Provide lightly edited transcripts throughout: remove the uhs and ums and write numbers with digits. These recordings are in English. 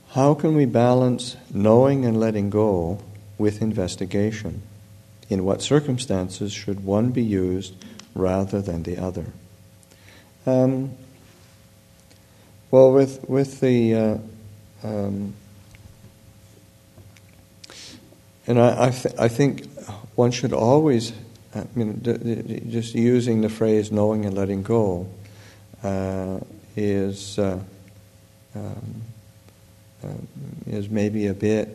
How can we balance knowing and letting go with investigation? In what circumstances should one be used rather than the other? Well, with the and I think one should always, just using the phrase knowing and letting go is maybe a bit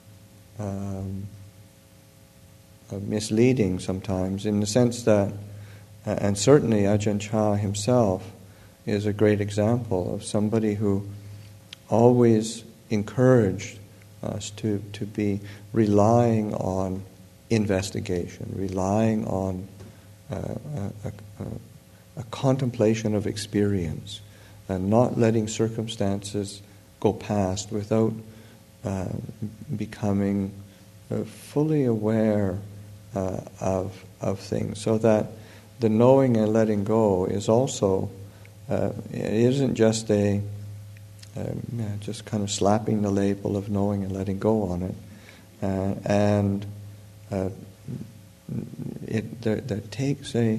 misleading sometimes, in the sense that, and certainly Ajahn Chah himself is a great example of somebody who always encouraged us to be relying on investigation, relying on a contemplation of experience, and not letting circumstances go past without becoming fully aware of things, so that the knowing and letting go is also it isn't just just kind of slapping the label of knowing and letting go on it, and that takes a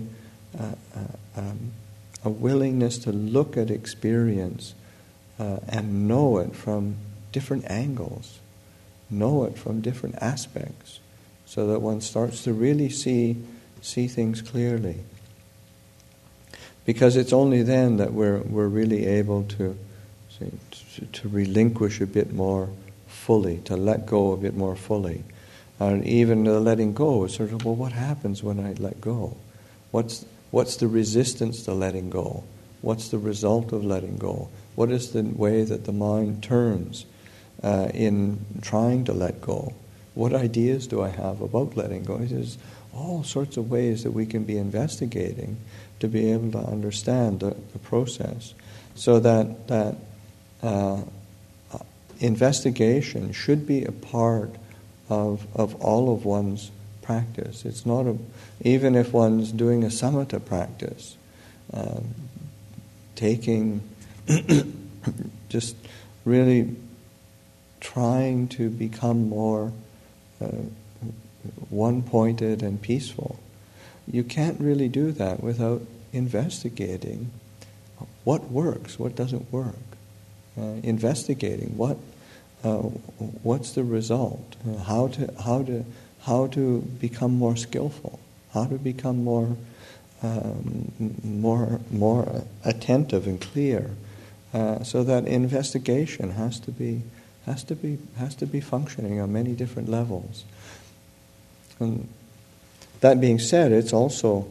willingness to look at experience and know it from different angles, know it from different aspects, so that one starts to really see things clearly. Because it's only then that we're really able to relinquish a bit more fully, to let go a bit more fully. And even the letting go is sort of, well, what happens when I let go? What's the resistance to letting go? What's the result of letting go? What is the way that the mind turns in trying to let go? What ideas do I have about letting go? There's all sorts of ways that we can be investigating to be able to understand the process, so that investigation should be a part of all of one's practice. It's not even if one's doing a samatha practice, taking just really trying to become more one-pointed and peaceful. You can't really do that without investigating what works, what doesn't work. Investigating what's the result, how to become more skillful, how to become more attentive and clear, so that investigation has to be functioning on many different levels. And that being said, it's also,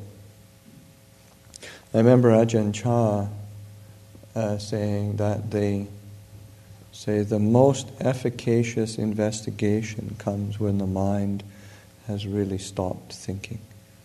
I remember Ajahn Chah saying that the most efficacious investigation comes when the mind has really stopped thinking.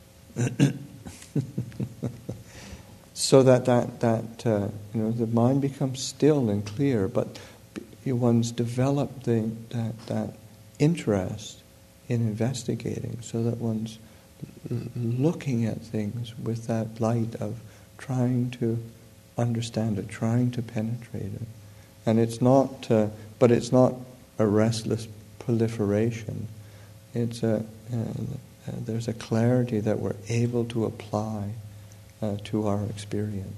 So that the mind becomes still and clear, but one's developed that interest in investigating, so that one's looking at things with that light of trying to understand it, trying to penetrate it. And it's not, but it's not a restless proliferation. It's there's a clarity that we're able to apply to our experience.